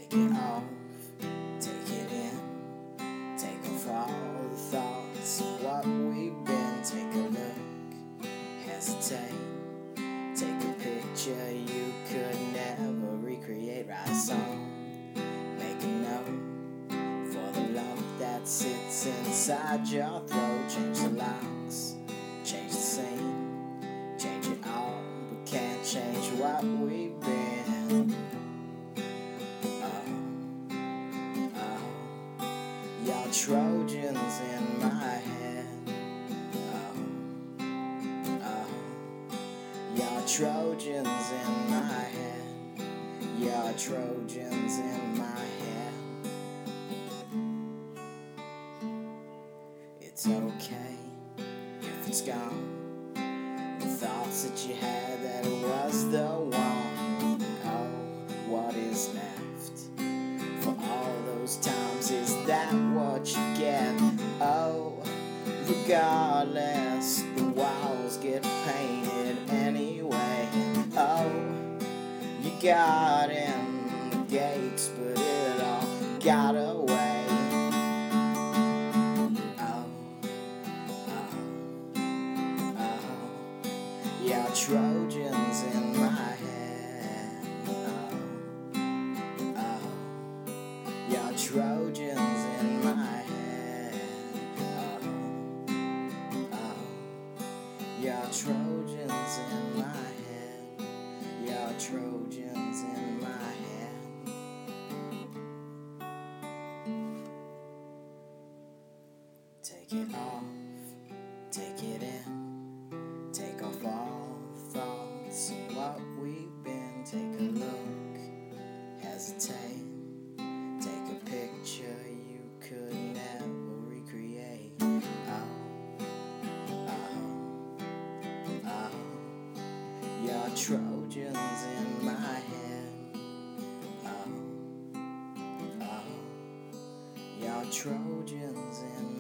Take it off, take it in, take off all the thoughts of what we've been. Take a look, hesitate, take a picture you could never recreate. Write a song, make a note for the lump that sits inside your throat. Change the locks, change the scene, change it all, but can't change what we've been. Y'all Trojans in my head. Y'all Trojans in my head. Y'all Trojans in my head. It's okay if it's gone. The thoughts that you had, that it was the one. Oh, what is left for all those times? Is that what you get? Oh, regardless, the walls get painted anyway. Oh, you got in the gates, but it all got away. Yeah, Trojans in my head. Yeah, Trojans in my head. Yeah, Trojans in my head. Yeah, Trojans in my head. Take it off, take it in, take off all the thoughts of what we've been. Take a look, hesitate, take a picture you could never recreate. You're Trojans in my head. You're Trojans in